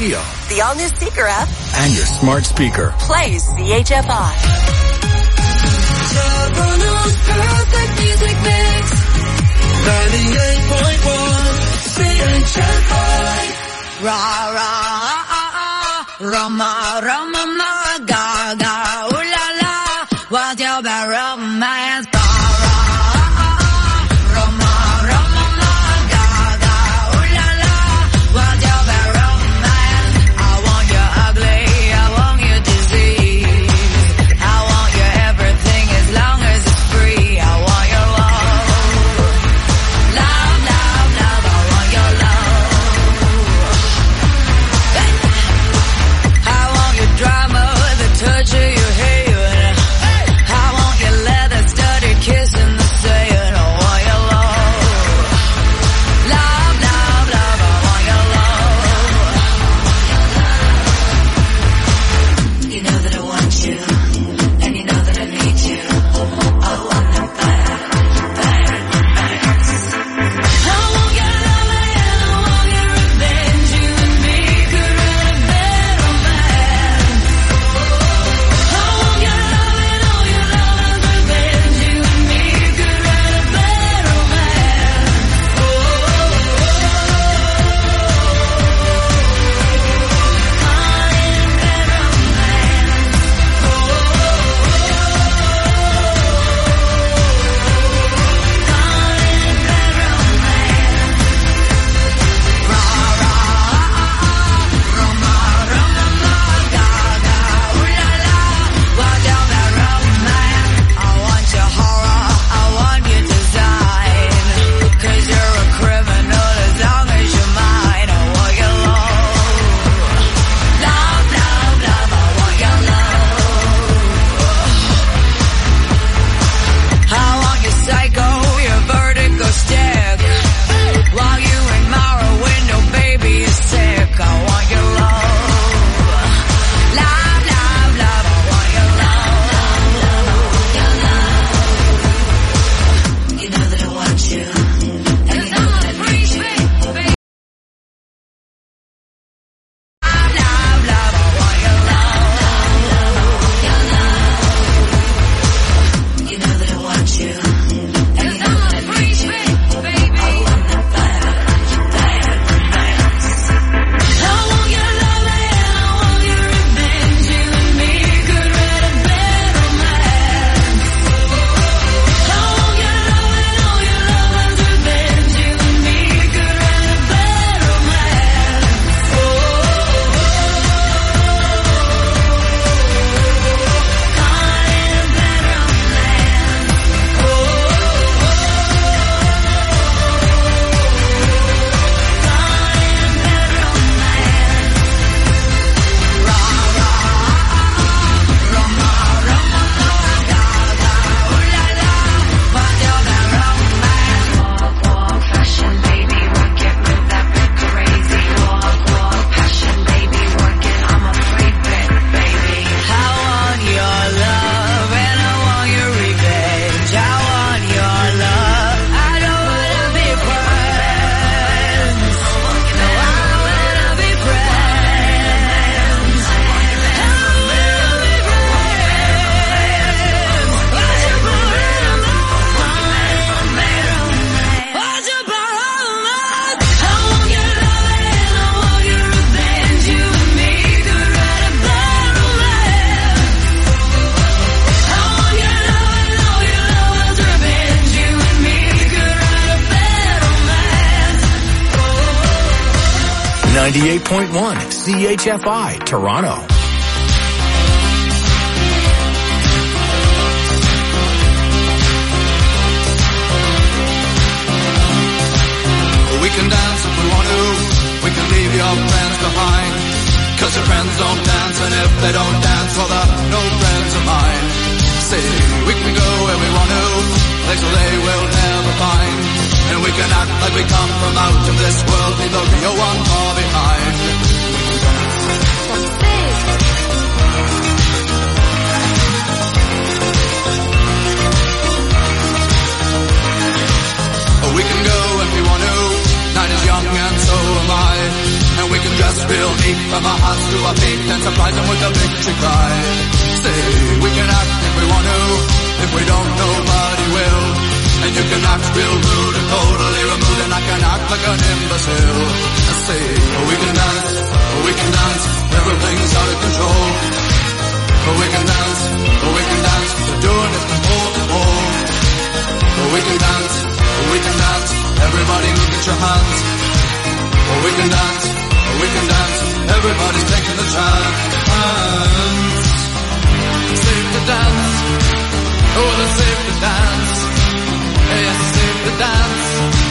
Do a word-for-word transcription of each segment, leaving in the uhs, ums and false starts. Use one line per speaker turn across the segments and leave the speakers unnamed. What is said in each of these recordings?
radio,
the all-new Seeker app,
and your smart speaker.
Play C H F I.
Toronto's perfect music mix. ninety-eight point one C H F I.
Ra ra ah ah Roma Roma ma ga ga ooh la la. What's your bad romance?
ninety-eight point one C H F I, Toronto.
We can dance if we want to, we can leave your friends behind, cause your friends don't dance, and if they don't dance, well they're no friends of mine. See, we can go where we want to, places they will never find, and we can act like we come from out of this world, leave the real one far behind. We can go if we want to, night is young and so am I, and we can dress real neat for our feet and surprise them with a victory cry. Say, we can act if we want to, if we don't, nobody will. And you can act real rude and totally removed, and I can act like an imbecile. I say, oh, we can dance, oh, we can dance, everything's out of control. Oh, we can dance, oh, we can dance, we're doing it from pole to pole. Oh, we can dance, oh, we can dance, everybody look at your hands. Oh, we can dance, oh, we can dance, everybody's taking the chance. Safe to dance, oh, it's safe to dance. Yes, it's safe to dance.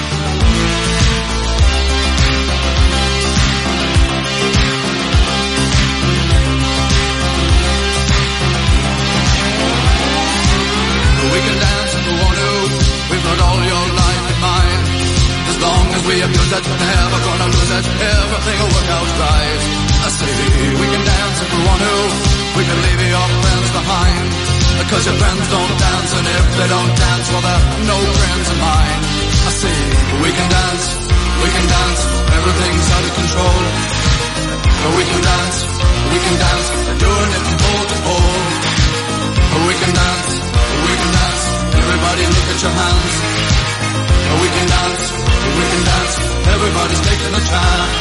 We can dance if we want to. We've got all your life in mind. As long as we abuse it, never gonna lose it. Everything will work out right. I say we can dance if we want to. We can leave your friends behind. Because your friends don't dance, and if they don't dance, well, they're no friends of mine. I say we can dance, we can dance, everything's out of control. But we can dance, we can dance, we're doing it from pole to pole. But we can dance, we can dance, everybody look at your hands. But we can dance, we can dance, everybody's taking a chance.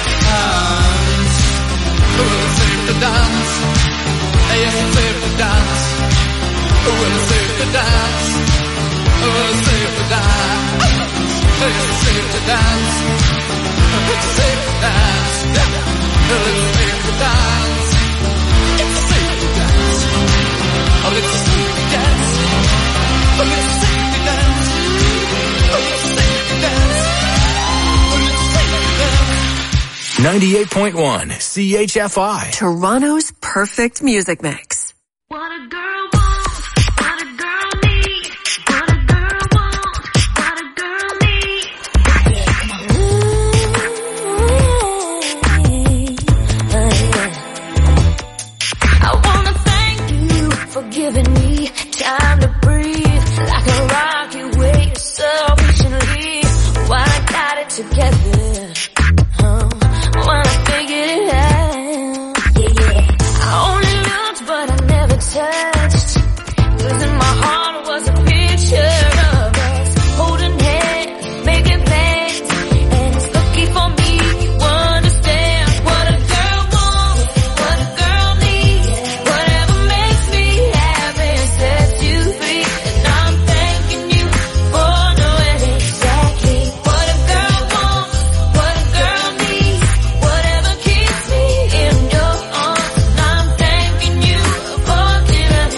Oh, it's safe to dance, yes, it's safe to dance. Oh, it's safe to dance. Oh, it's safe to dance. It's safe to dance. It's safe to dance. It's safe to dance. It's safe to dance. Oh, it's safe to dance. Oh, it's safe to dance. Oh, it's safe to dance. Oh, it's safe to dance.
ninety-eight point one C H F I.
Toronto's perfect music mix.
What a girl wants, what a girl needs, what a girl wants, what a girl needs. Yeah, come on. I wanna thank you for giving me time to breathe, like a rocket way so patiently. While I got it together, oh, when I figured it out, yeah, yeah. I only looked, but I never touched, 'cause in my heart was a picture of us holding hands, making plans, and it's lucky for me you understand what a girl wants, what a girl needs, whatever makes me happy sets you free, and I'm thanking you for knowing exactly what a girl wants, what a girl needs, whatever keeps me in your arms, and I'm thanking you for giving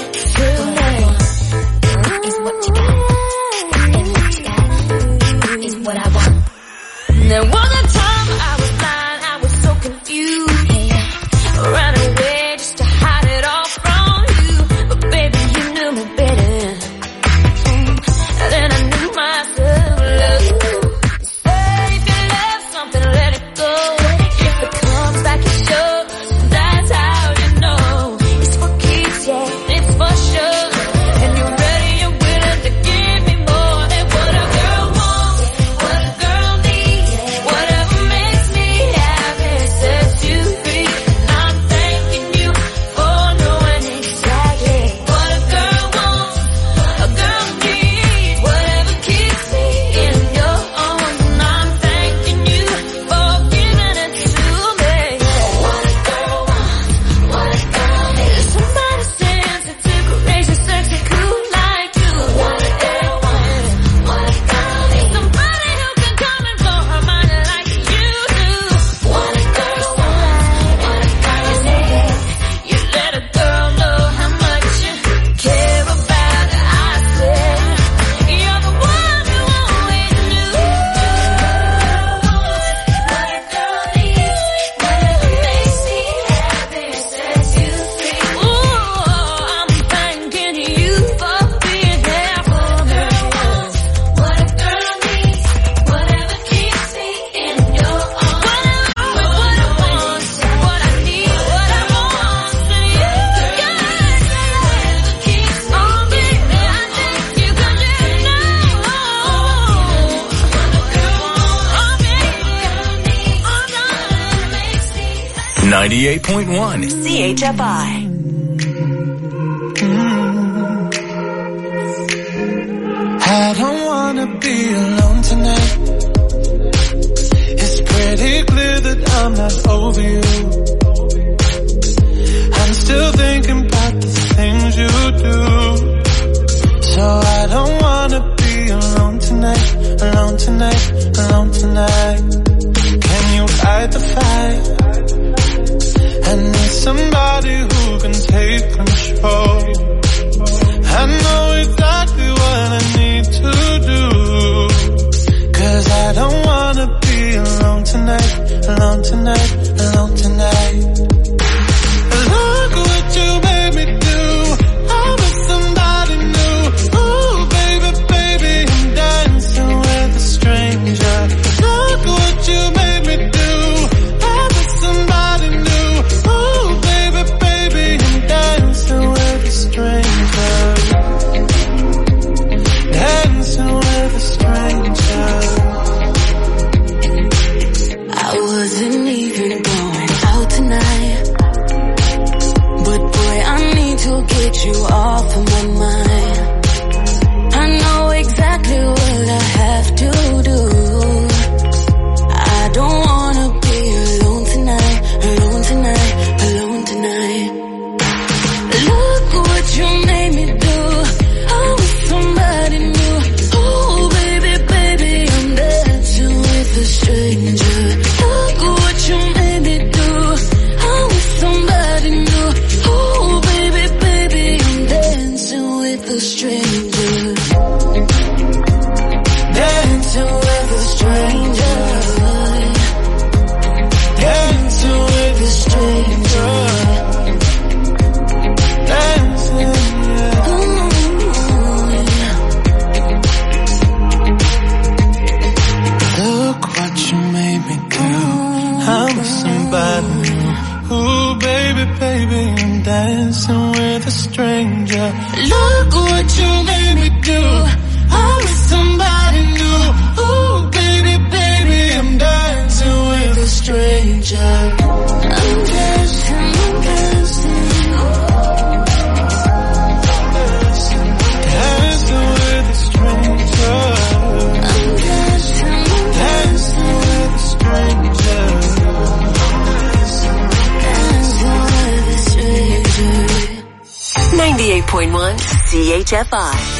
ninety-eight point one
C H F I.
I don't wanna be alone tonight. It's pretty clear that I'm not over you. I'm still thinking about the things you do. So I don't wanna be alone tonight, alone tonight, alone tonight. Can you fight the fight? I need somebody who can take control. I know exactly what I need to do. Cause I don't wanna be alone tonight, alone tonight, alone tonight. Look what you made me do. I'm with somebody new. Ooh, baby, baby, I'm dancing with a stranger. Look what you made me do. I'm with somebody new. Ooh, baby, baby, I'm dancing with a stranger. Dancing with a stranger.
I wasn't even going out tonight, but boy, I need to get you off of my mind. I know exactly what I have to do. I don't wanna be alone tonight, alone tonight, alone tonight. Look what you made me do. I'm with somebody new. Oh baby, baby, I'm dancing with a stranger. Look what you made me do. I'm with somebody new. Oh baby, baby, I'm dancing with a stranger. Dancing with a stranger. Dancing with a stranger.
Dancing, yeah. Look what you made me do. I'm with somebody new. Ooh, baby, baby, I'm dancing with a stranger. Look what you made me do. I'm with somebody new. Ooh, baby, baby, I'm dancing with a stranger.
I'm dancing, I'm dancing.
Dancing with a stranger.
I'm dancing, I'm
Dancing with a stranger.
dancing with a stranger.
ninety-eight point one C H F I.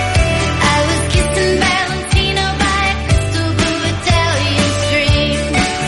I was kissing Valentino by a crystal blue Italian stream.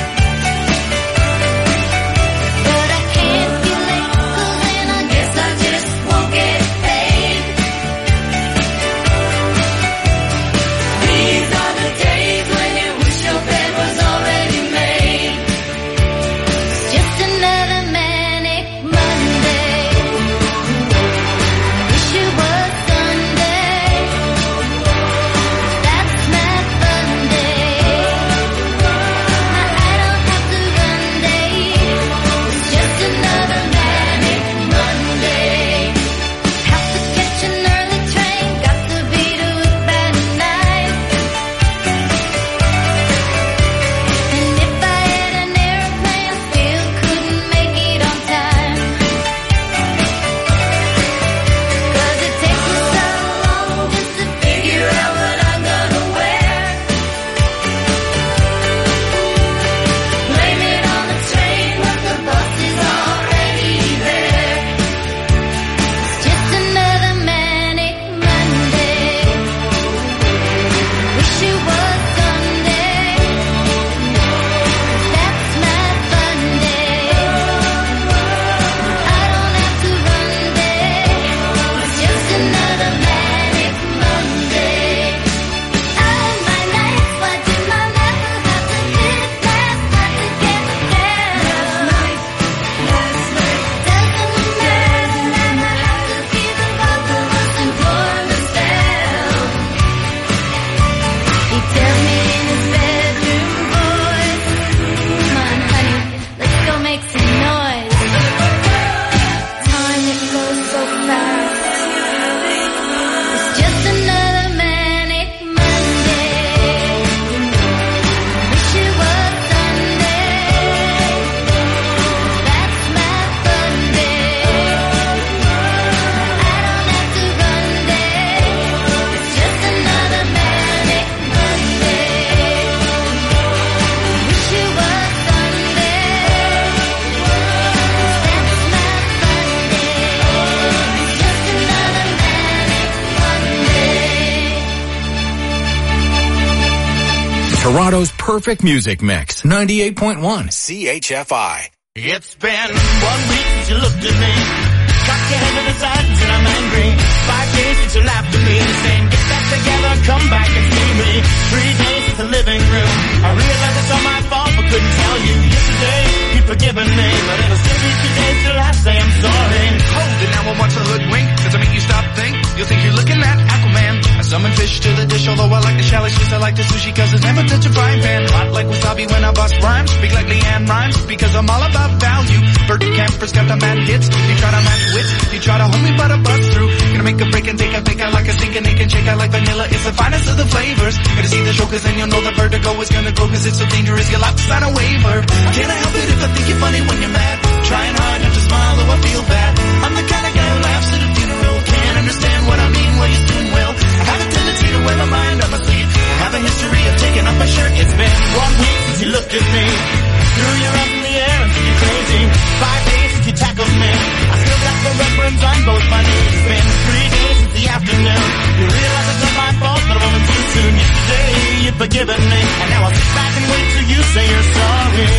Toronto's perfect music mix. ninety-eight point one C H F I.
It's been one week since you looked at me. Cocked your head to the side and said I'm angry. Five days since you laughed at me and saying get back together, come back and see me. Three days since the living room. I realized it's all my fault but couldn't tell you. Yesterday you'd forgiven me, but it'll still be two days till I say I'm sorry.
Hold it now, I want to hoodwink. Does it make you stop think? You'll think you're looking at Aquaman. I summon fish to the dish, although I like the shallow fish. I like the sushi cause it's never touch a frying pan. Hot like wasabi when I bust rhymes. Speak like Leanne Rhymes because I'm all about value. Bert Camper's got the mad hits. You try to match wits, you try to hold me but I bust through. Gonna make a break and take a pick. I like a sink and they can shake. I like vanilla, it's the finest of the flavors. Gonna see the show cause then you'll know the vertigo is gonna grow cause it's so dangerous. Your life's not a waiver. Can I help it if I think you're funny when you're mad? Trying hard not to smile though I feel bad. I'm the kind of guy who laughs at a funeral. Can't understand what I mean, well you soon will. I have a tendency to wear my mind on my sleeve. I have a history of taking off my shirt. It's been one week since you looked at me. Threw your arms in the air and said you're crazy. Five days since you tackled me. I still got the red burns on both my knees. It's been three days since the afternoon. You realize it's not my fault, but I'm only too soon. Yesterday you'd forgiven me, and now I'll sit back and wait till you say you're sorry.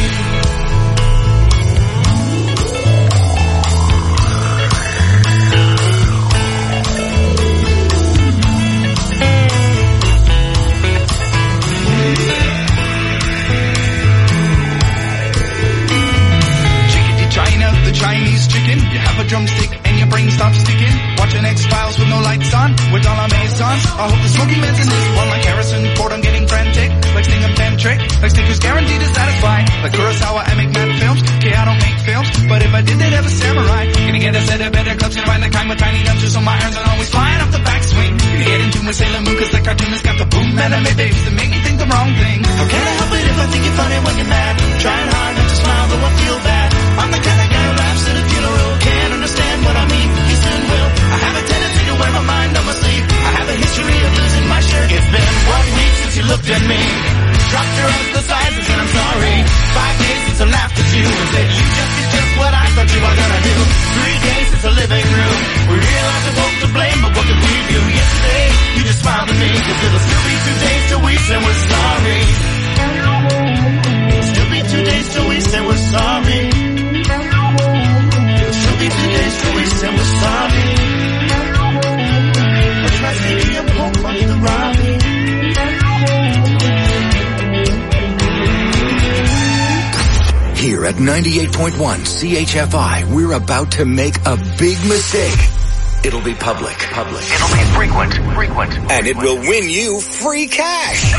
Chinese chicken, you have a drumstick and your brain stops sticking. Watching X-Files with no lights on, with all our maisons. I hope the smoky man's in this one like Harrison Ford. I'm getting frantic, like Stingam Tantric, like Snickers guaranteed to satisfy. Like Kurosawa, I make mad films. Okay, I don't make films, but if I did, they'd have a samurai. Gonna get a set of better clubs, gonna find the kind with tiny numbers, so my irons are always flying off the backswing. Gonna get into my Sailor Moon, cause the cartoonist got the boom anime babes that make me think the wrong thing. How can I help it if I think you're funny when you're mad? Trying hard not to smile, though I feel bad. I'm the kind of guy who laughs at a funeral. Can't understand what I mean, you soon will. I have a tendency to wear my mind on my sleeve. I have a history of losing my shirt. It's been one week since you looked at me. Dropped your arms to the sides and said I'm sorry. Five days since I laughed at you and said you just did just what I thought you were gonna do. Three days since the living room. We realized we're both to blame, but what could we do? Yesterday, you just smiled at me. Cause it'll still be two days till we say we're sorry. It'll still be two days till we say we're sorry. It'll still be two days till we say we're sorry. We'll try taking a poke on the Robbie.
Here at ninety-eight point one C H F I, we're about to make a big mistake. It'll be public. Public. It'll be frequent. Frequent. And it will win you free cash.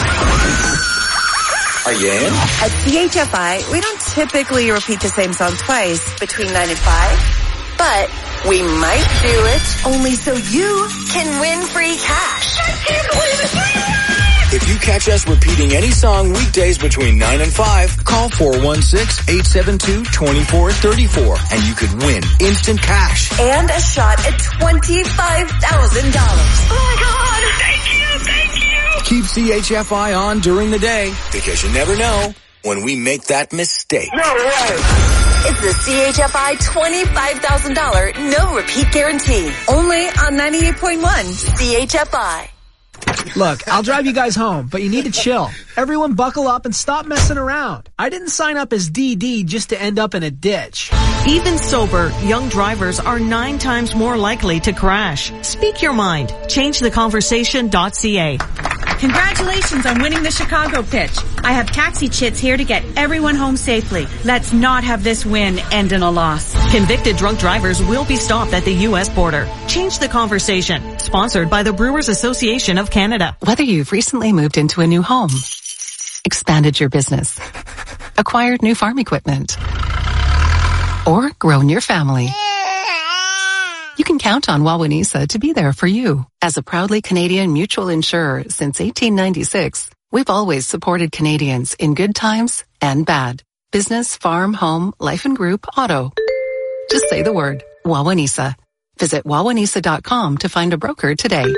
Are you in?
At C H F I, we don't typically repeat the same song twice between nine and five, but we might do it only so you can win free cash. I can't believe it.
If you catch us repeating any song weekdays between nine and five, call four one six, eight seven two, two four three four and you could win instant cash.
And a shot at twenty-five thousand dollars.
Oh my God! Thank you, thank you!
Keep C H F I on during the day because you never know when we make that mistake.
No way! It's the C H F I twenty-five thousand dollars no repeat guarantee. Only on ninety-eight point one C H F I.
Look, I'll drive you guys home, but you need to chill. Everyone buckle up and stop messing around. I didn't sign up as D D just to end up in a ditch.
Even sober, young drivers are nine times more likely to crash. Speak your mind. change the conversation dot c a.
Congratulations on winning the Chicago pitch. I have taxi chits here to get everyone home safely. Let's not have this win end in a loss.
Convicted drunk drivers will be stopped at the U S border. Change the conversation. Sponsored by the Brewers Association of Canada.
Whether you've recently moved into a new home, expanded your business, acquired new farm equipment, or grown your family, you can count on Wawanesa to be there for you. As a proudly Canadian mutual insurer since eighteen ninety-six, we've always supported Canadians in good times and bad. Business, farm, home, life and group, auto. Just say the word, Wawanesa. Visit wawanesa dot com to find a broker today.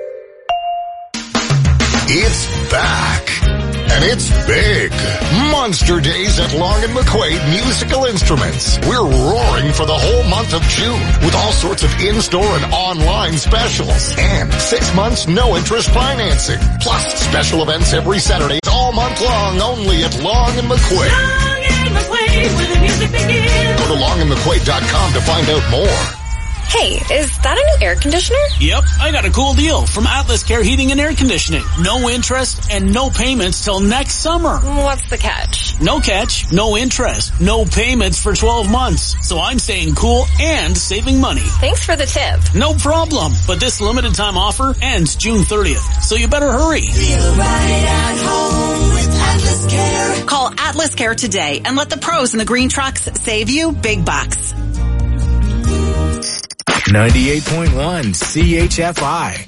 It's back. And it's big. Monster Days at Long and McQuaid Musical Instruments. We're roaring for the whole month of June with all sorts of in-store and online specials. And six months no interest financing. Plus special events every Saturday. all month long, only at Long and McQuaid.
Long and McQuaid, where the music begins.
Go to long and mcquaid dot com to find out more.
Hey, is that a new air conditioner?
Yep, I got a cool deal from Atlas Care Heating and Air Conditioning. No interest and no payments till next summer.
What's the catch?
No catch, no interest, no payments for twelve months. So I'm staying cool and saving money.
Thanks for the tip.
No problem. But this limited time offer ends June thirtieth. So you better hurry.
Feel right at home with Atlas Care.
Call Atlas Care today and let the pros in the green trucks save you big bucks.
ninety-eight point one C H F I.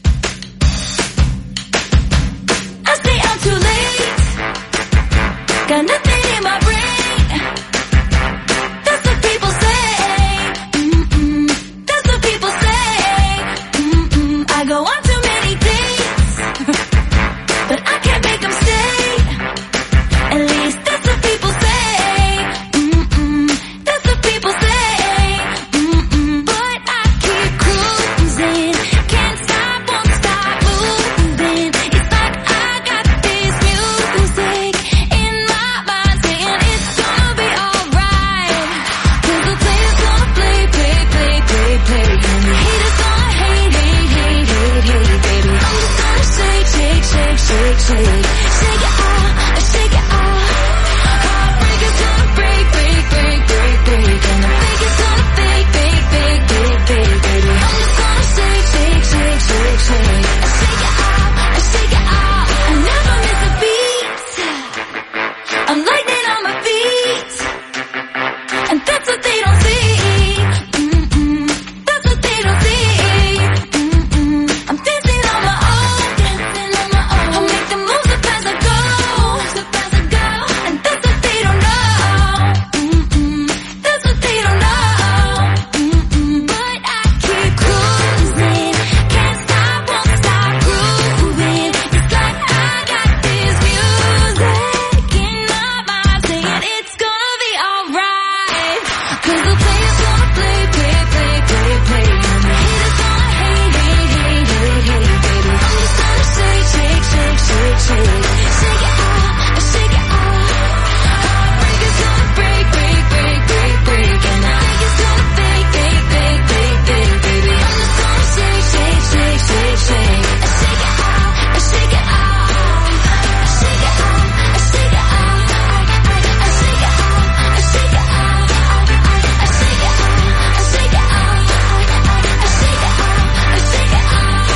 I stay out too late. Got nothing in my brain. That's what people say. Mm-mm. That's what people say. Mm-mm. I go on too many dates, but I can't make them stay. At least that's what people say. Mm-mm. That's what people say. Shake, shake it out, shake it out. Heartbreak is gonna break, break, break, break, break. And the fake is gonna fake, fake, fake, fake, fake, baby. I'm just gonna shake, shake, shake, shake, shake. I shake it out, I shake it out. I never miss a beat. I'm lightning on my feet, and that's what they don't see. Mm-mm. That's what they don't see. Mm-mm. I'm dancing on my own, dancing on my own. I'll make the moves up as I go, up as I go. And that's what they don't know. Mm-mm. That's what they don't know. Mm-mm. But I keep cruising, can't stop, won't stop grooving. It's like I got this music in my mind saying it's gonna be alright. Cause the players gonna play, play, play, play, play. And the haters gonna hate, hate, hate, hate, hate, baby. I'm just gonna shake, shake, shake, shake, shake. Shake it out, shake it out. Heartbreak is gonna break, break, break, break, break. And the fake is gonna fake, fake, fake, fake, fake, baby. I'm just gonna shake, shake, shake, shake, shake. I shake it out, I shake it out. I shake it out, I shake it out. I shake it out, I shake it out. I shake it out, I shake it out. I shake it out, I shake it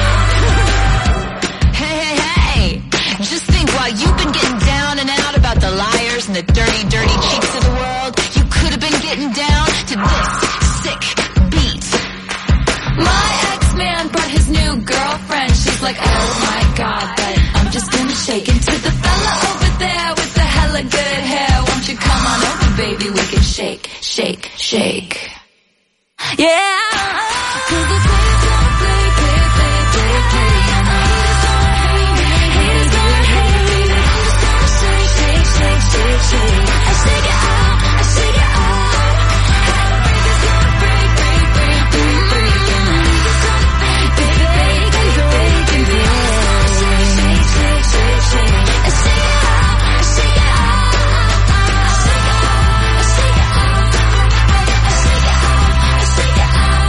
out.
Hey, hey, hey. Just think, while you've been getting down and out about the liars and the dirty, dirty cheeks of the world, you could have been getting down to this sick beat. My ex-man brought his new girlfriend. She's like, oh my god, but I'm just gonna shake into the fella over there with the hella good hair. Won't you come on over, baby? We can shake, shake, shake. Yeah. Cause the players gonna play, play, play, play, play. And the haters gonna hate, haters gonna hate. I'm just gonna shake, shake, shake, shake, shake. I shake it out, I shake it out. Heartbreak is gonna break, break, break, break, break. And the haters gonna fake, fake, fake, fake, fake, fake, fake. Shake, shake, shake, shake, shake. I shake it out, I shake it out. I shake it out, I shake it out. I shake it out, I shake it out.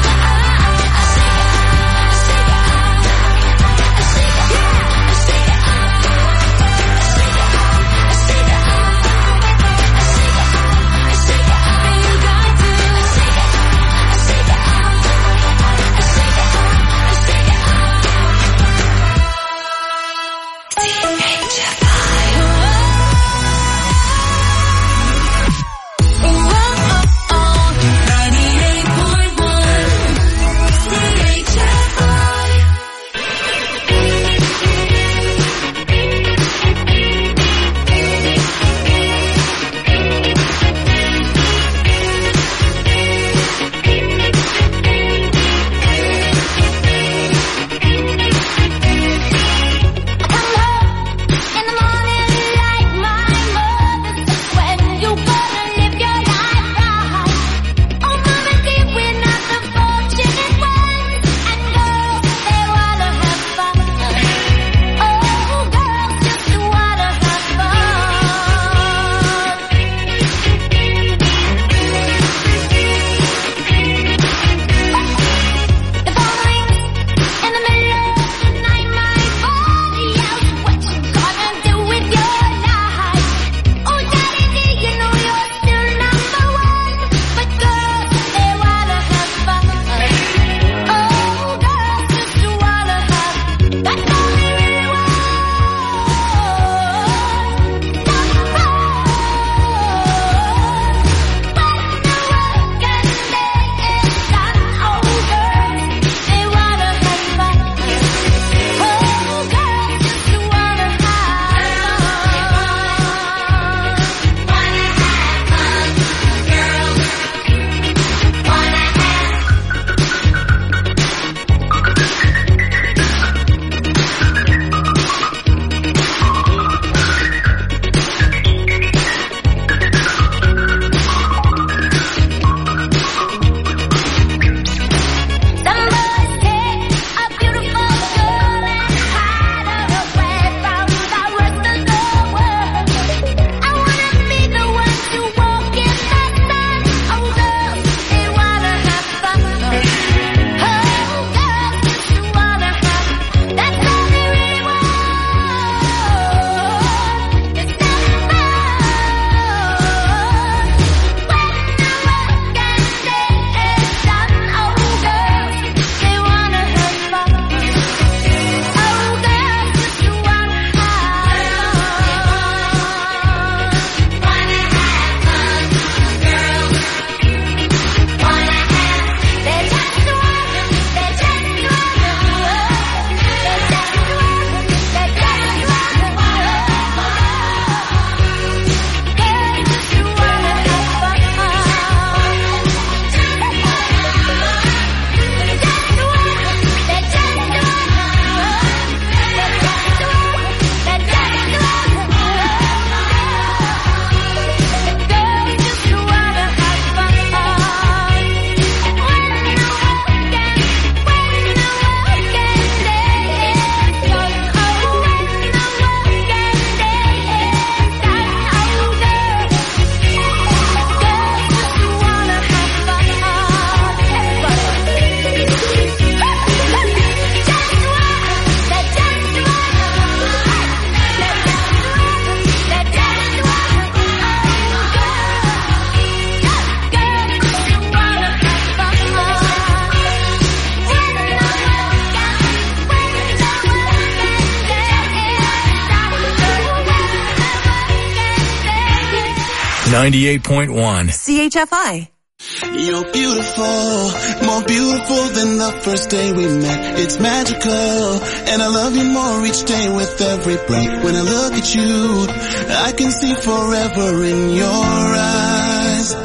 ninety-eight point one
C H F I.
You're beautiful, more beautiful than the first day we met. It's magical, and I love you more each day with every breath. When I look at you, I can see forever in your eyes.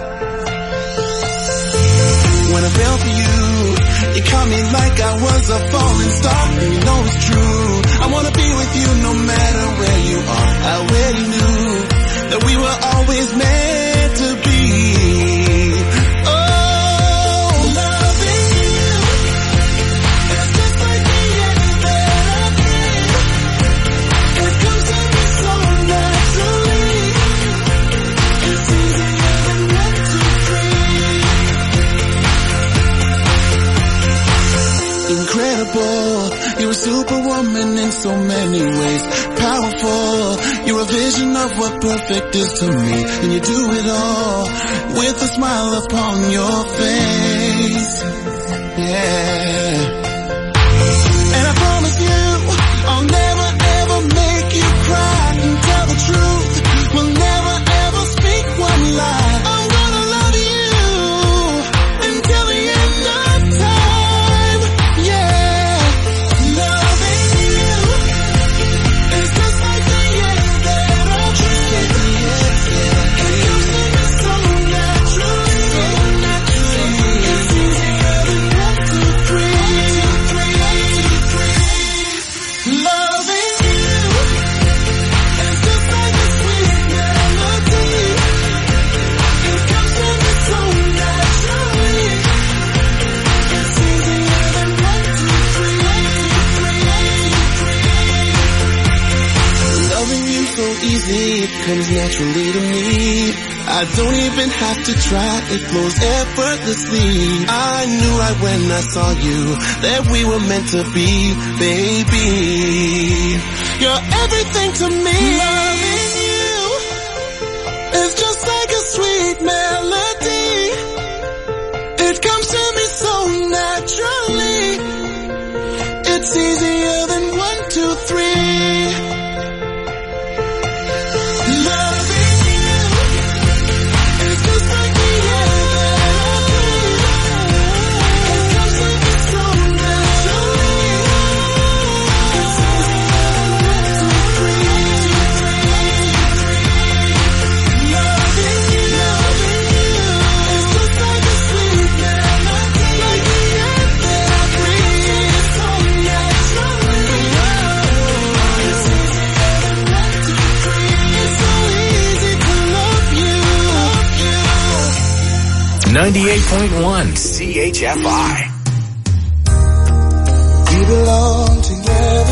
When I fell for you, you caught me like I was a falling star, and you know it's true. I wanna be with you no matter where you are. I already knew that we were always meant to be. You're a superwoman in so many ways. Powerful, you're a vision of what perfect is to me. And you do it all with a smile upon your face. Yeah. And I promise you, I'll never ever make you cry. And tell the truth, we'll never ever speak one lie. I'm gonna love you until the end of time. Yeah. It comes naturally to me. I don't even have to try, it flows effortlessly. I knew right when I saw you that we were meant to be, baby. You're everything to me. Loving you is just like a sweet melody. It comes to me so naturally. It's easier than one, two, three.
ninety-eight point one C H F I.
We belong together,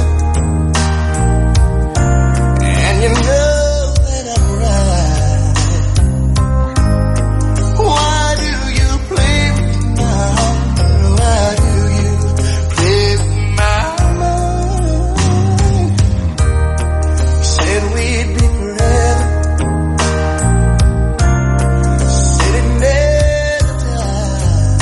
and you know that I'm right. Why do you play with my heart? Why do you play with my mind? You said we'd be forever. Said it never died.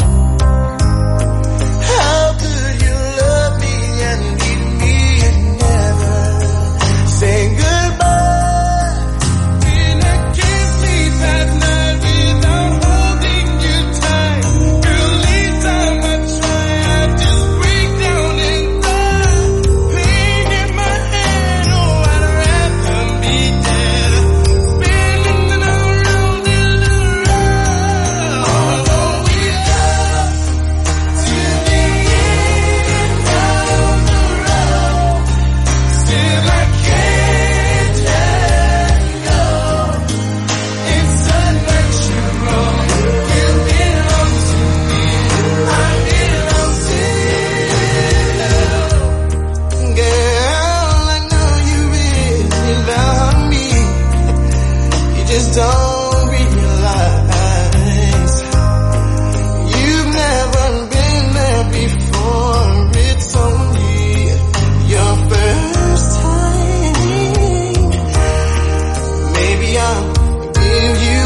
How could you love me and leave me and never say goodbye? When I can't sleep at night without holding you tight. Girl, each time I try, I just break down and die. Pain in my head, oh, I'd rather be dead. Spinning around and around. Although we love to the end of the road, still I can't let go. It's unnatural. You belong to me. I belong to you. Girl, I know you really love me. You just don't realize you've never been there before. It's only your first time. Maybe I'll give you.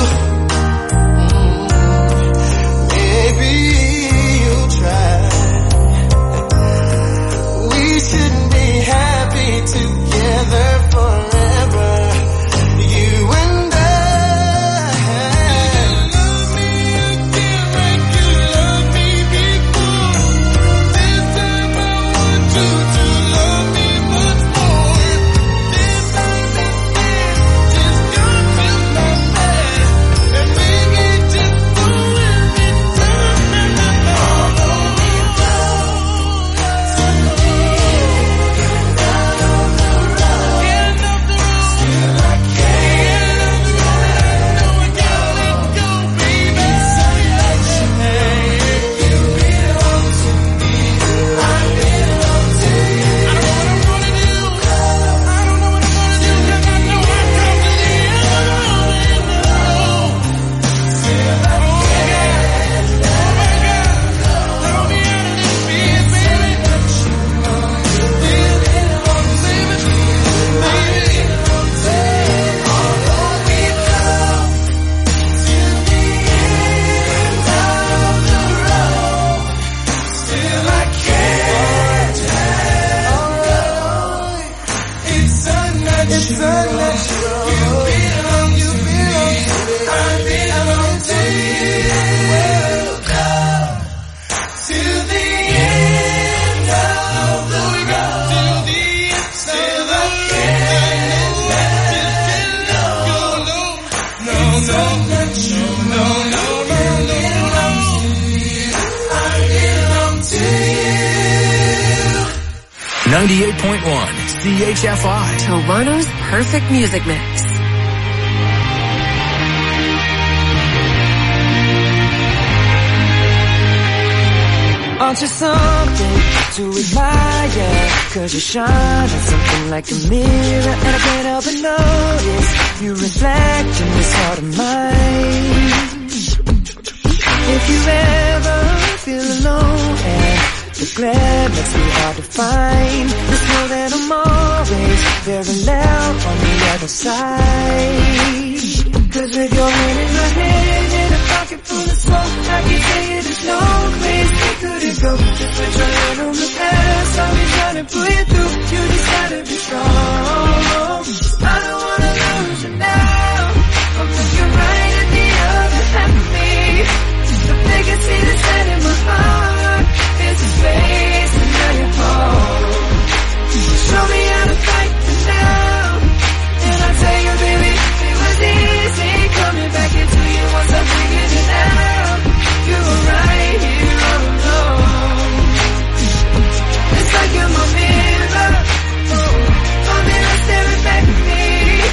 mm, Maybe you'll try. We should be happy together forever. You and I. It's unnatural. You belong, you belong to me. I belong to you. To the end of the road. Till the end, till the end. No, no, no, no, no, no, no. I belong to you.
ninety-eight point one C H F I.
Toronto's perfect music mix.
Aren't you something to admire? Cause you shine on something like a mirror, and I can't help but notice you reflect in this heart of mine. If you ever feel alone and the glare makes me hard to find, just know that I'm always very loud on the other side. Cause with your hand in my hand and a pocket full of smoke, I can tell you there's no place we couldn't go. Just put your hand on the past, I'll be trying to pull you through. You just gotta be strong. I don't wanna lose you now. I'm looking right at the other half of me. The biggest thing that's set in my heart is a space and now you're home. Show me how to fight for now. And I tell you, baby, it was easy coming back into you once I figured it out. You were right here all alone. It's like you're my mirror. My mirror staring back at me.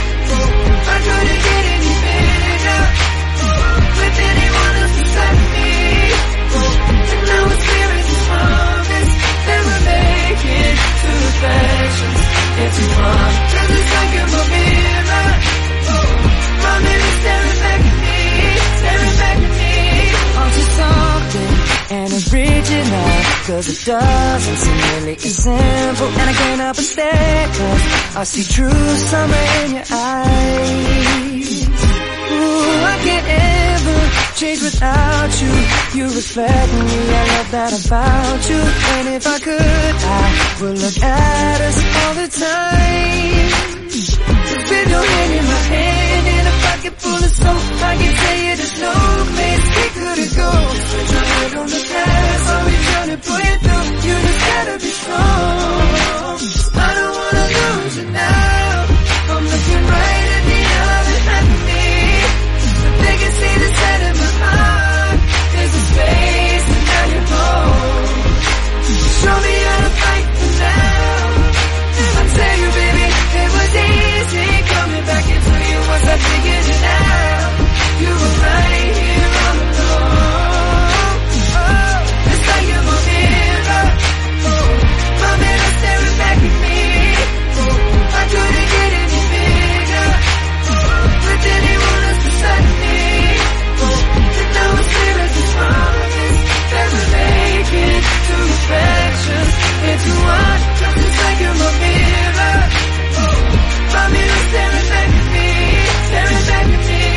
I couldn't get any bigger with anyone else beside me. And now it's clear as the promise that we're making two reflections into one. Cause it's like you're my mirror. My mirror staring back at me, staring back at me. Aren't you something and original? Cause it doesn't seem really as simple. And I can't help but stare, cause I see true summer in your eyes. Ooh, I can't ever change without you. You reflect me, I love that about you. And if I could, I would look at us all the time. Just with your hand in my hand and a pocket full of soap, I can tell you there's no place we couldn't go. Put your head on the past, I'll be trying to pull you through. You just gotta be strong. I don't wanna lose you now. I'm looking right at the other half of me. The biggest thing that's set in my heart is a space and now you're home. Show me how to fight for now. I tell you, baby, it was easy coming back into you once I figured it out. You were right here all alone. Oh, it's like you're my mirror. Oh, my mirror staring back at me. Oh, I couldn't get any bigger with anyone else beside me. Oh, and now it's clear as a promise that we're making two reflections into one. Cause it's like you're my mirror. Oh, my mirror staring back at me, staring back at me.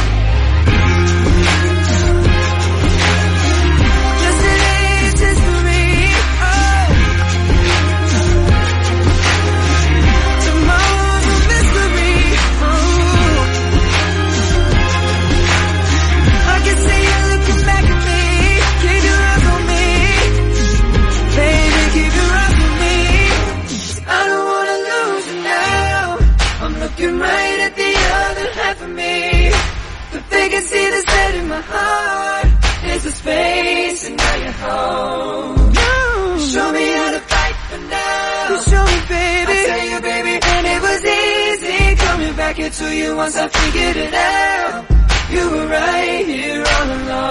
Yesterday's history. Oh, tomorrow's a mystery. Oh, I can see you looking back at me. Keep your eyes on me, baby, keep your eyes on me. I don't wanna lose you now. I'm looking right at the other half of me. The biggest thing that's set in my heart is the space and now you're home. Show me how to fight for now. You show me, baby. I tell you, baby, and it was easy coming back into you once I figured it out. You were right here all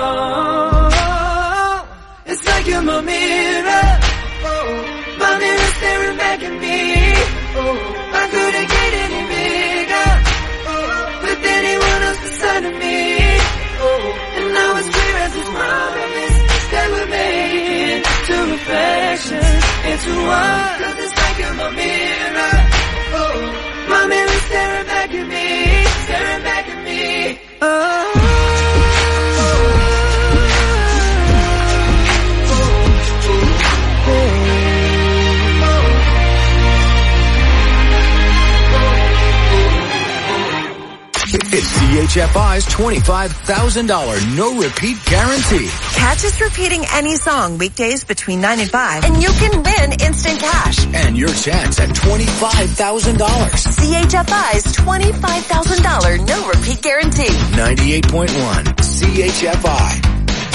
along. It's like you're my mirror. Oh, my mirror staring back at me. Oh, I couldn't get any bigger with anyone else beside of me. Oh, and now it's clear as this promise that we're making two reflections into one. Cause it's like you're my mirror. Oh, my mirror staring back at me, staring back at me. Oh.
C H F I's twenty-five thousand dollars no-repeat guarantee.
Catch us repeating any song weekdays between nine and five, and you can win instant cash.
And your chance at twenty-five thousand dollars.
C H F I's twenty-five thousand dollars no-repeat guarantee.
ninety-eight point one C H F I.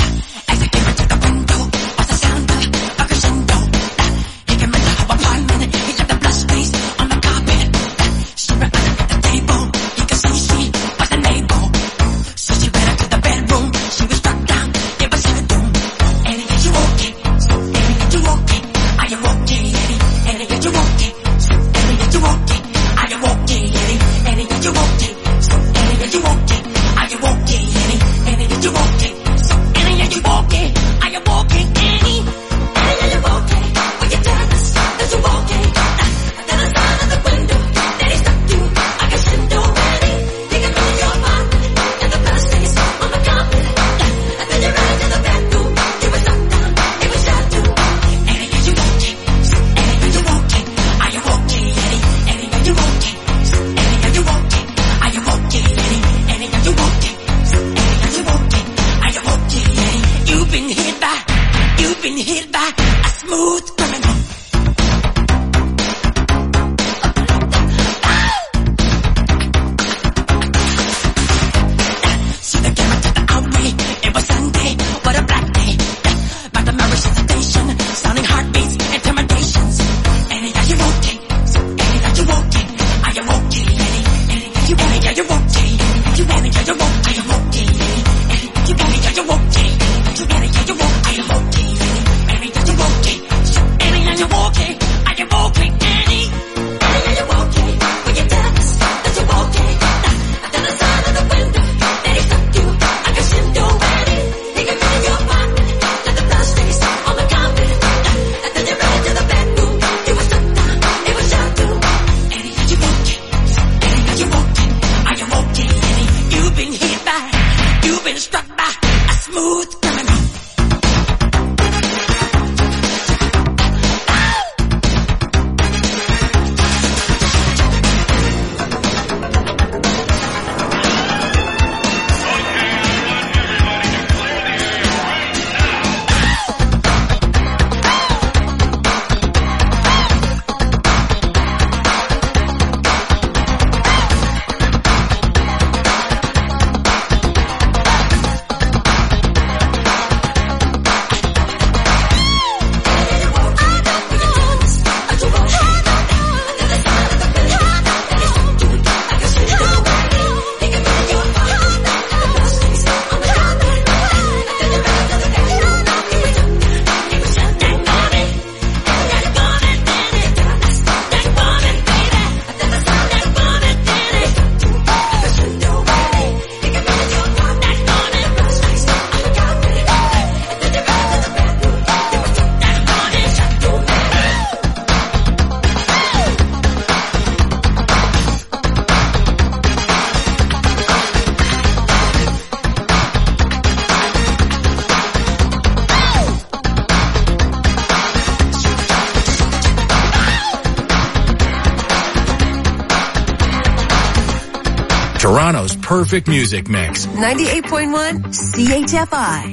Toronto's perfect music mix.
ninety-eight point one C H F I.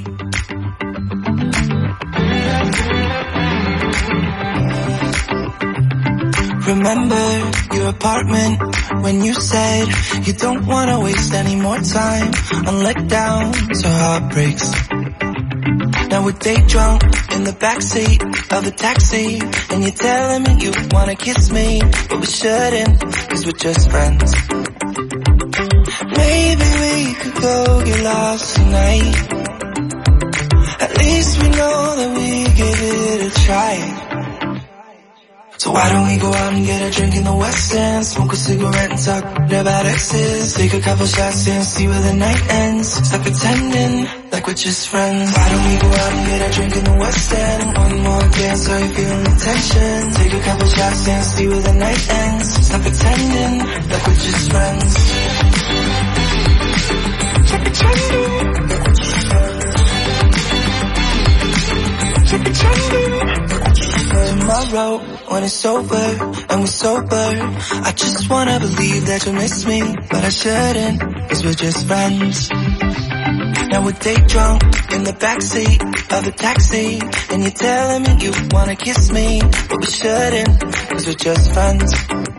Remember your apartment when you said you don't want to waste any more time on letdowns or heartbreaks. Now we're day drunk in the backseat of a taxi, and you're telling me you want to kiss me, but we shouldn't, cause we're just friends. Maybe we could go get lost tonight. At least we know that we give it a try. So why don't we go out and get a drink in the West End, smoke a cigarette and talk about exes, take a couple shots and see where the night ends. Stop pretending like we're just friends. Why don't we go out and get a drink in the West End, one more dance, are you feeling the tension? Take a couple shots and see where the night ends. Stop pretending like we're just friends. Stop pretending. Stop pretending. Tomorrow wrote when it's over and we're sober. I just wanna believe that you miss me, but I shouldn't, cause we're just friends. Now we're day drunk in the backseat of the taxi, and you're telling me you wanna kiss me, but we shouldn't, cause we're just friends.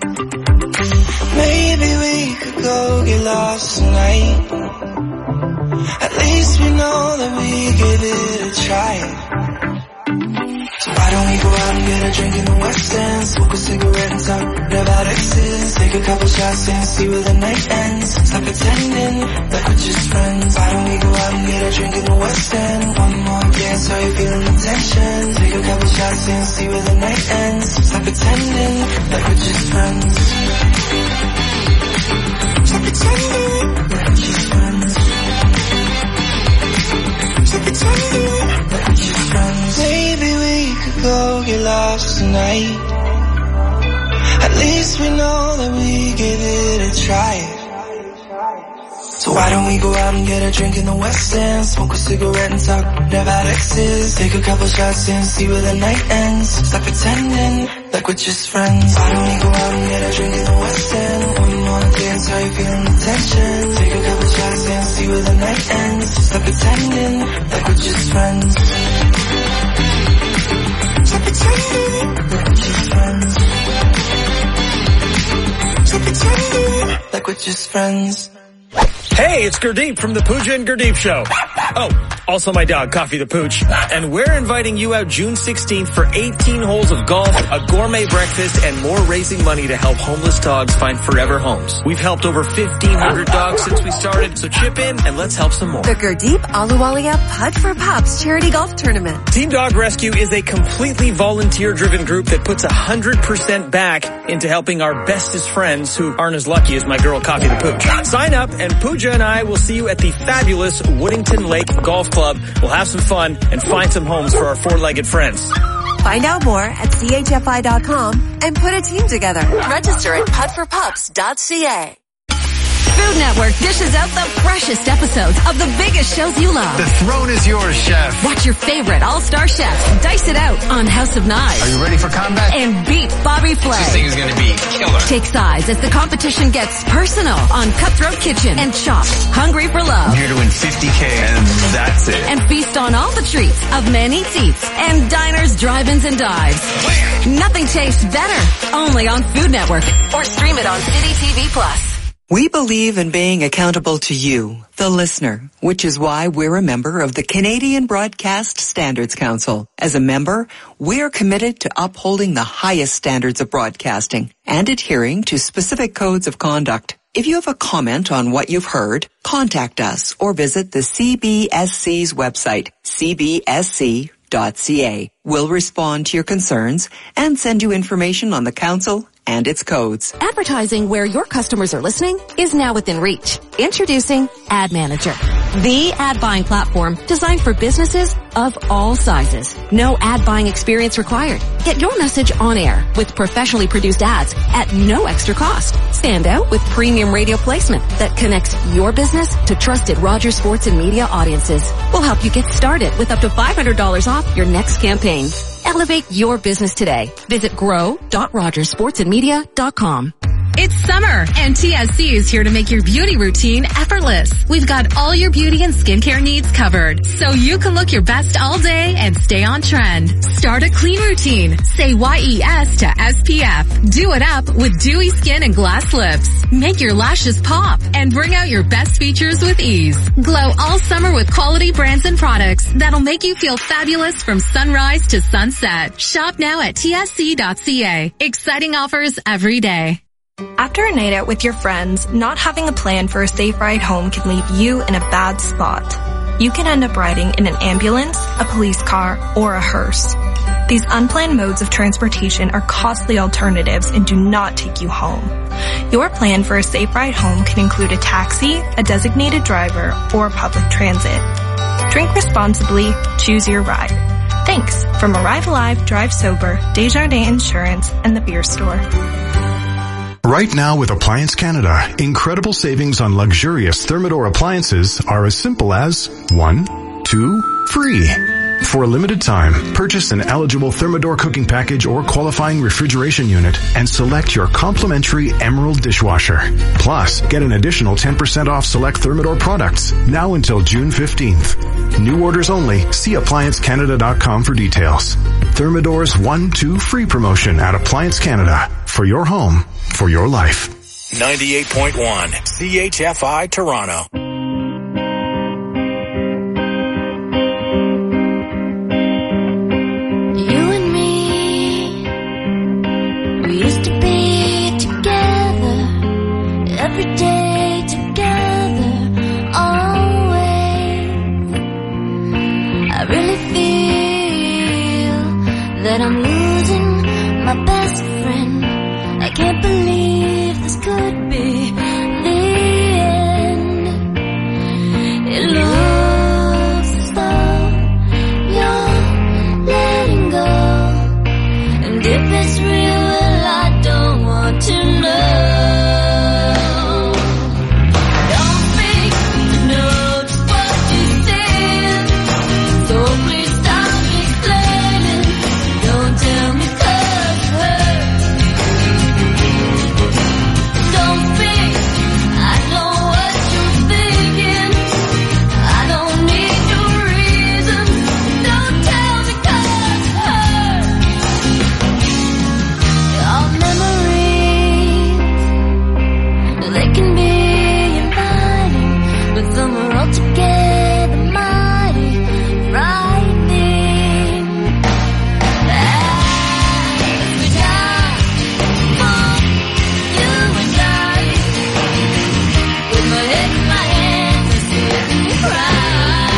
Maybe we could go get lost tonight. At least we know that we give it a try. So why don't we go out and get a drink in the West End, smoke a cigarette and talk about exes, take a couple shots and see where the night ends. Stop pretending like we're just friends. Why don't we go out and get a drink in the West End, one more dance, how you feeling the tension, take a couple shots and see where the night ends. Stop pretending like we're just friends. Stop pretending like we're just friends. Stop pretending like we're just friends. Maybe we could go get lost tonight. At least we know that we give it a try. So why don't we go out and get a drink in the West End, smoke a cigarette and talk about exes, take a couple shots and see where the night ends. Stop pretending like we're just friends. Why don't we go out and get a drink in the West End, one more dance, how you feeling the tension, take a couple shots and see where the night ends. Stop pretending like we're just friends. Stop pretending like we're just friends. Stop pretending like we're just friends.
Hey, it's Gurdeep from the Pooja and Gurdeep Show. Oh, also my dog, Coffee the Pooch. And we're inviting you out June sixteenth for eighteen holes of golf, a gourmet breakfast, and more raising money to help homeless dogs find forever homes. We've helped over fifteen hundred dogs since we started, so chip in and let's help some more.
The Gurdeep Ahluwalia Putt for Pups Charity Golf Tournament.
Team Dog Rescue is a completely volunteer-driven group that puts one hundred percent back into helping our bestest friends who aren't as lucky as my girl, Coffee the Pooch. Sign up and Pooja and I will see you at the fabulous Woodington Lake Golf Club. We'll have some fun and find some homes for our four-legged friends.
Find out more at C H F I dot com and put a team together. Register at putt for pups dot C A.
Food Network dishes out the freshest episodes of the biggest shows you love.
The throne is yours, chef.
Watch your favorite all-star chefs dice it out on House of Knives.
Are you ready for combat?
And beat Bobby Flay.
This thing is going to be killer.
Take sides as the competition gets personal on Cutthroat Kitchen and Chopped, Hungry for Love.
I'm here to win fifty K and that's it.
And feast on all the treats of Man Eats Eats and diners, drive-ins, and dives. Nothing tastes better. Only on Food Network or stream it on City T V Plus.
We believe in being accountable to you, the listener, which is why we're a member of the Canadian Broadcast Standards Council. As a member, we're committed to upholding the highest standards of broadcasting and adhering to specific codes of conduct. If you have a comment on what you've heard, contact us or visit the C B S C's website, c b s c dot c a. We'll respond to your concerns and send you information on the council and its codes.
Advertising where your customers are listening is now within reach. Introducing Ad Manager, the ad buying platform designed for businesses of all sizes. No ad buying experience required. Get your message on air with professionally produced ads at no extra cost. Stand out with premium radio placement that connects your business to trusted Rogers Sports and Media audiences. We'll help you get started with up to five hundred dollars off your next campaign. Elevate your business today. Visit grow dot rogers sports and media dot com.
It's summer, and T S C is here to make your beauty routine effortless. We've got all your beauty and skincare needs covered, so you can look your best all day and stay on trend. Start a clean routine. Say Y E S to S P F. Do it up with dewy skin and glass lips. Make your lashes pop and bring out your best features with ease. Glow all summer with quality brands and products that'll make you feel fabulous from sunrise to sunset. Shop now at T S C dot C A. Exciting offers every day.
After a night out with your friends, not having a plan for a safe ride home can leave you in a bad spot. You can end up riding in an ambulance, a police car, or a hearse. These unplanned modes of transportation are costly alternatives and do not take you home. Your plan for a safe ride home can include a taxi, a designated driver, or public transit. Drink responsibly, choose your ride. Thanks from Arrive Alive, Drive Sober, Desjardins Insurance, and the Beer Store.
Right now with Appliance Canada, incredible savings on luxurious Thermador appliances are as simple as one, two, free. For a limited time, purchase an eligible Thermador cooking package or qualifying refrigeration unit and select your complimentary Emerald dishwasher. Plus, get an additional ten percent off select Thermador products now until June fifteenth. New orders only. See appliance canada dot com for details. Thermador's one two free promotion at Appliance Canada. For your home, for your life.
ninety-eight point one C H F I Toronto.
You and me, we used to be together, every day together, always. I really feel that I'm losing my best friend. I can't believe this could be the end. It looks as though you're letting go, and if it's real, well, I don't want to know. Don't think to know just what you said, so please stop explaining. Don't tell me 'cause it hurts. Don't think I know what you're thinking. I don't need your reason. Don't tell me 'cause it hurts. Our memories, they can be inviting, but some are altogether mighty frightening. As we die for you and I, with my head in my hands, I sit and cry.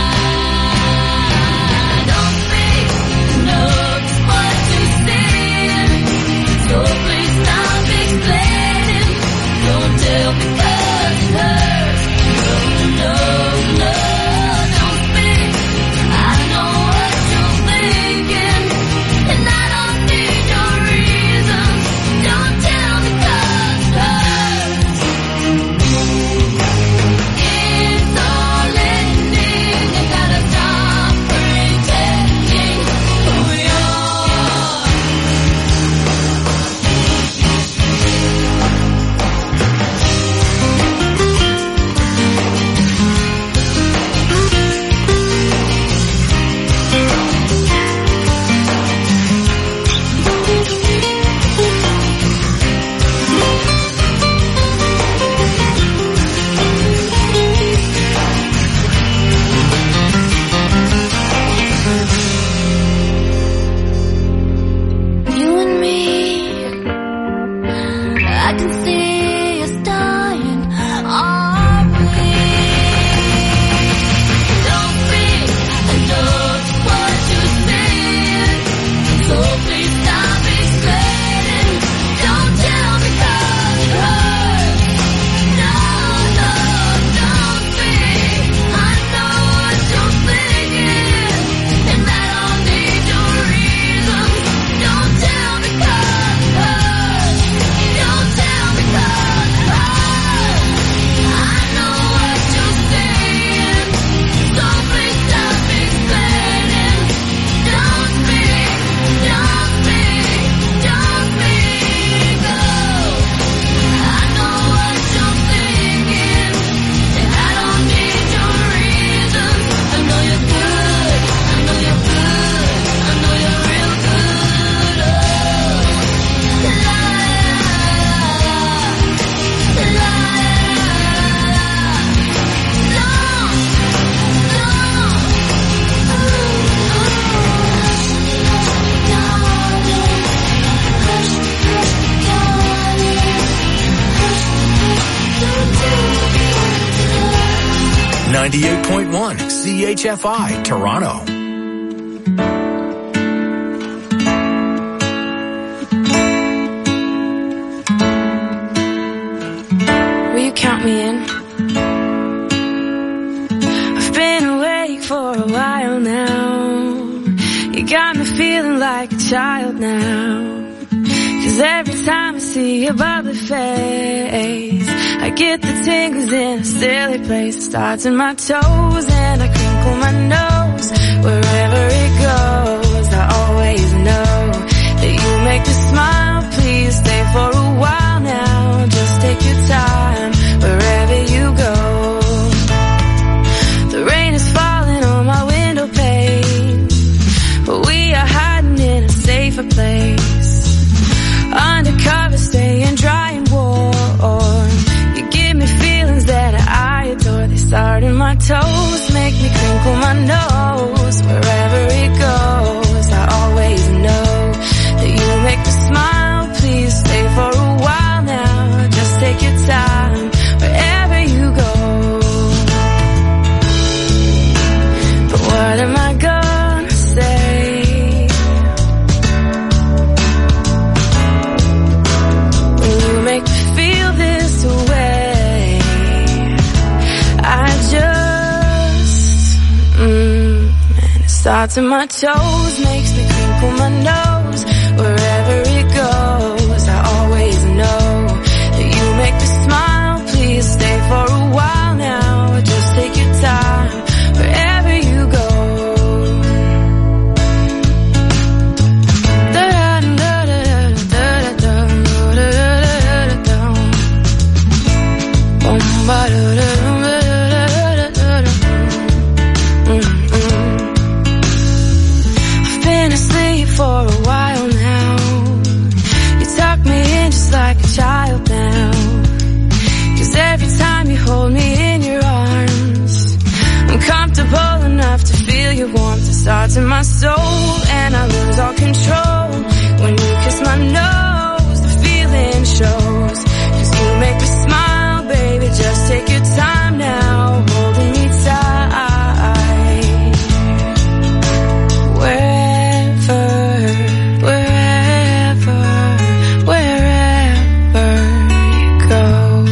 Don't think to know just what you said, so please stop explaining. Don't tell me 'cause it hurts. No, no, no, don't think I know what you're thinking, and I don't need your reasons. Don't tell me 'cause it hurts. It's all ending. You gotta stop pretending who you are. You and me, I can see us dying, are we? Don't think I know just what you said, so please stop explaining. Don't tell me 'cause it hurts. No, no, don't think I know what you're thinking, and I don't need your reasons. Don't tell me 'cause it hurts. Don't tell me 'cause it hurts. I know what you're saying, so please stop explaining. Don't speak, don't speak, don't speak, oh. I know what you're thinking, and I don't need your reasons. I know you're good, I know you're good, I know you're real good, oh. La, la, la, la,
ninety-eight point one C H F I Toronto.
Will you count me in? I've been awake for a while now. You got me feeling like a child now. 'Cause every time I see your bubbly face, I get the tingles in a silly place. It starts in my toes and I crinkle my nose nose. Wherever it goes, I always know that you make me smile. Please stay for a while now. Just take your time wherever you go. The rain is falling on my window pane, but we are hiding in a safer place. Undercover, staying dry and warm. You give me feelings that I adore. They start in my toes, make me crinkle my nose. Wherever it goes, I always know that you make me smile. Please stay for a while now. Just take your time wherever you go. But what am I gonna say? When you make me feel this way, I just, mm, and it starts in my toes, makes me crinkle my nose. Wherever it goes, I always know that you make me smile. Please stay for a while now. Just take your time wherever you go. I've been asleep for a while now. You tuck me in just like a child now. 'Cause every time you hold me in your arms, I'm comfortable enough to feel your warmth. It starts in my soul and I lose all control. When you kiss my nose, the feeling shows. 'Cause you make me smile, baby, just take your time now, holding me tight. Wherever, wherever, wherever you go.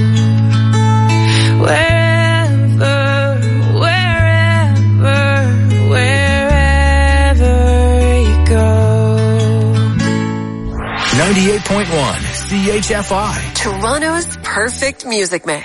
Wherever, wherever, wherever you go.
ninety-eight point one C H F I.
Toronto's perfect music mix.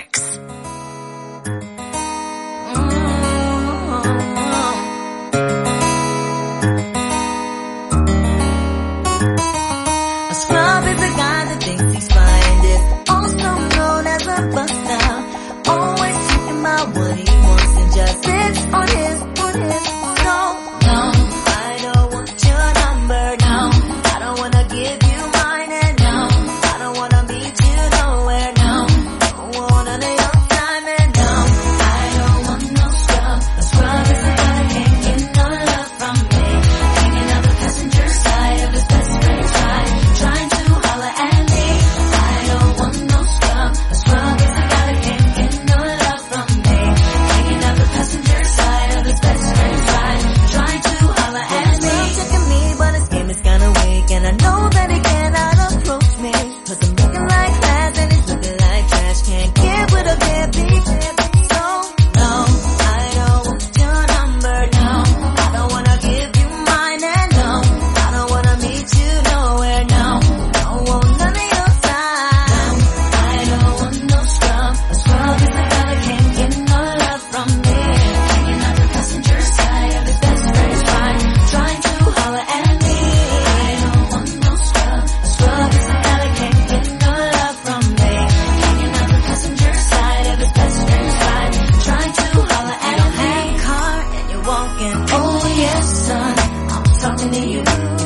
A scrub is a guy that thinks he's fine, is also known as a buster. Always talking about what he wants and just sits on his, on his. No, no, I don't want your number. No, I don't wanna give you mine, and no, I don't wanna meet you nowhere. No, don't want none of your time, and no, I don't want no scrub. A scrub is a guy that can't get no love from me. Hanging out the passenger side of his best friend's ride, trying to holler at me. I don't want no scrub. A scrub is a guy that can't get no love from me. Hanging out the passenger side of his best friend's ride, trying to holler at me. He's checking me, but his game is kinda weak, and I know that he cannot approach me. 'Cause I'm looking like glass and he's looking like trash. Can't get with a deadbeat. So, no, I don't want your number. No, I don't wanna give you mine, and no, I don't wanna meet you nowhere. No, don't want none of your time. I don't want no scrub. A scrub is a guy that can't get no love from me. Hanging out the passenger side of his best friend's ride, trying to holler at me. I don't want no scrub. A scrub is a guy that can't get no love from me. Hanging out the passenger side of his best friend's ride, trying to holler at me. You don't have a car and you're walking. Oh yes, son, I'm talking to you.